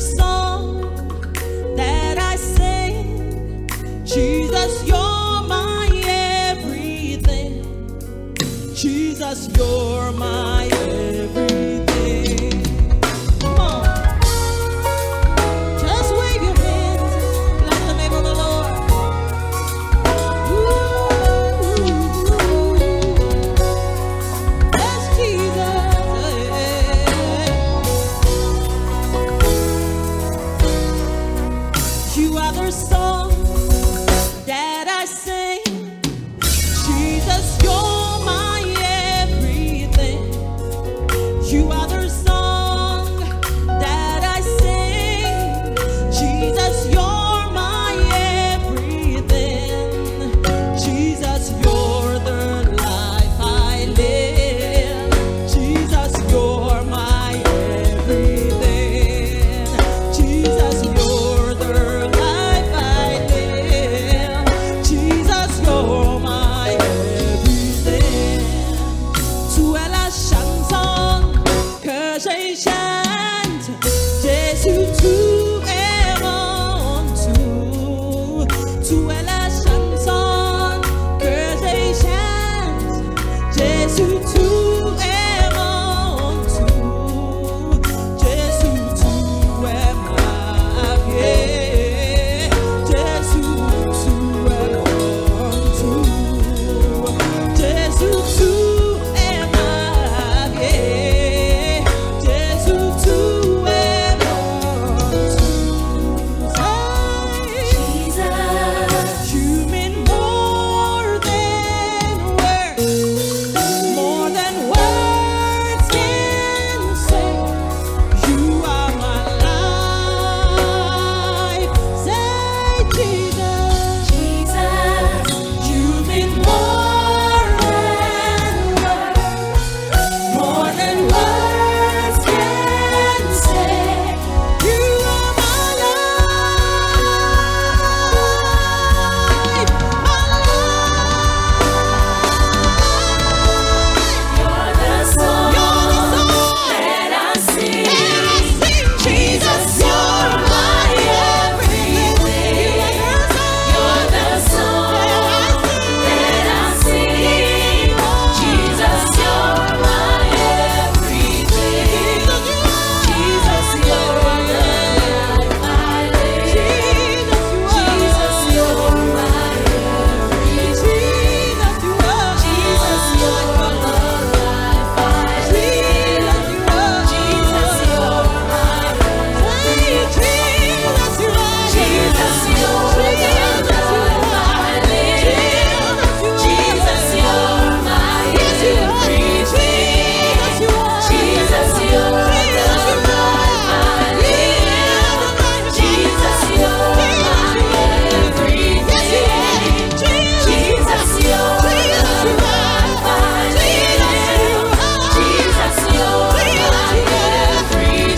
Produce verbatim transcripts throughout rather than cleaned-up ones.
song that I sing. Jesus, you're my everything. Jesus, you're my everything. Come on. Just wave your hands. Bless the name of the Lord. Ooh. Yes, Jesus. You are the song that I sing. Jesus, you're my everything. You are the song that I sing. Jesus, you're my everything. Jesus, you're the life I live. Jesus, you're my everything. Jesus, you're the life I live. Jesus, you're my everything. Tu es la chanson que j'ai chante. Jésus, tu es mon tout. Tu es la chanson que j'ai chante. Jésus, tu es mon tout. Jésus, tu es ma vie. Jésus, tu es mon tout. Jésus, tu es ma vie. Jésus, tu es mon tout. Jesus, You mean more than words, more than words can say. You are my life. Say Jesus. Jesus, You mean more than words, more than words can say. You are my life, my you're the song that I sing. Jesus, you're my everything. You're the song that I sing. Jesus, you're my everything. Jesus, you're the life I live. Jesus, you're my everything. Jesus, you're the life I live. Jesus, you're my everything. Jesus, you're the life I live. Jesus, you're my everything. Jesus, you're the life I live. Jesus, you're my everything. Jesus, you're the life I live. Jesus, you're my everything.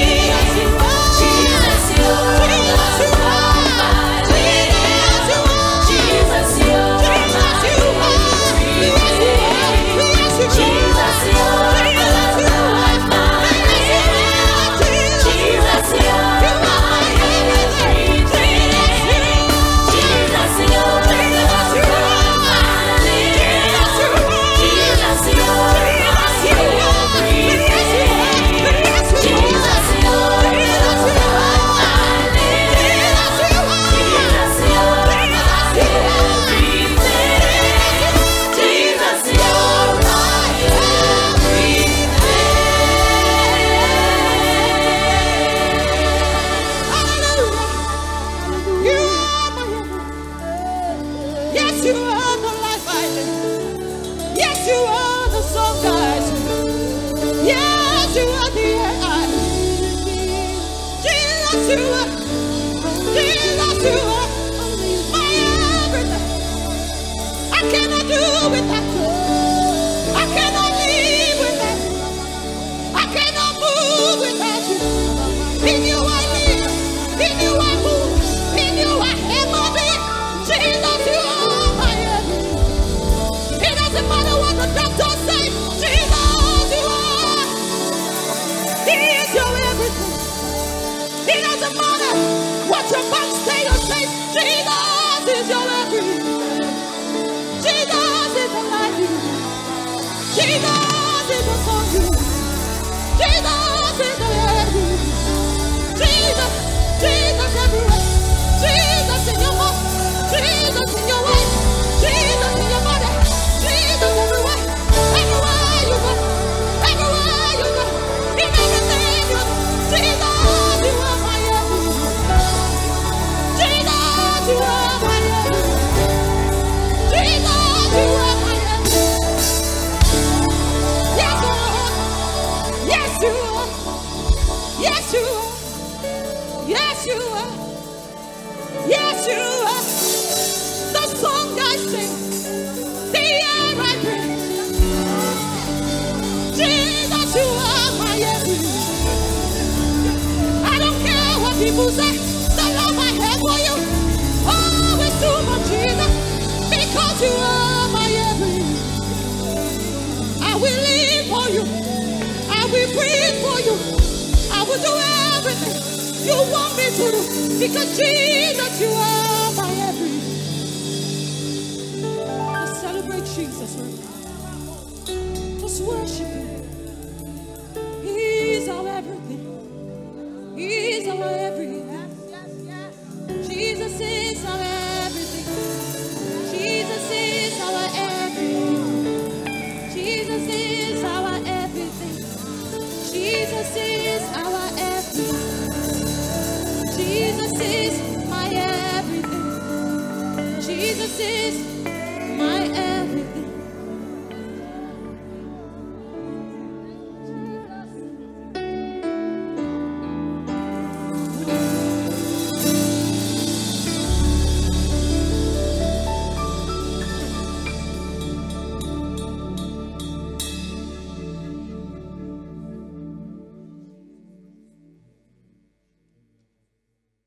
Jesus, you're the life I live. Jesus, you're my everything. Jesus, you're the life I live. Jesus, you're my everything. Jesus, you're the life I live. Jesus, you're my everything. Jesus, you're the life I live. Jesus, you're my everything. Jesus, you're my Yes, you are the life I live. Yes, you are the song I sing. Yes, you are the air I breathe. Jesus, you are. Jesus, you are my everything. I cannot do without you. I cannot live without you. I cannot move without you. In you I live. In you I move. In you I have my being. Jesus, you are my everything. It doesn't matter what the doctor says. Jesus, you are. He is your everything. He doesn't matter what your bank status says. Jesus is your everything. Jesus is the life. Jesus is the song you. Jesus is the everything. Jesus, Jesus everywhere. Jesus in your home. Jesus in your wife. Jesus in your body. Jesus everywhere. Everywhere you go. Everywhere you go. In everything you do. Jesus, you are my everything. Jesus, you are my everything. Jesus, you are my everything. Yes, Lord. Yes, you are. Yes, you are. Yes, you are. Yes, you are. The song I sing, the air I breathe. Jesus, you are my everything. I don't care what people say. The love I have for you, oh, it's too much, Jesus, because you are my everything. I will live for you. I will breathe for you. I will do everything you want me to do, because Jesus, you are my everything. Let's celebrate Jesus right now. Just worship him.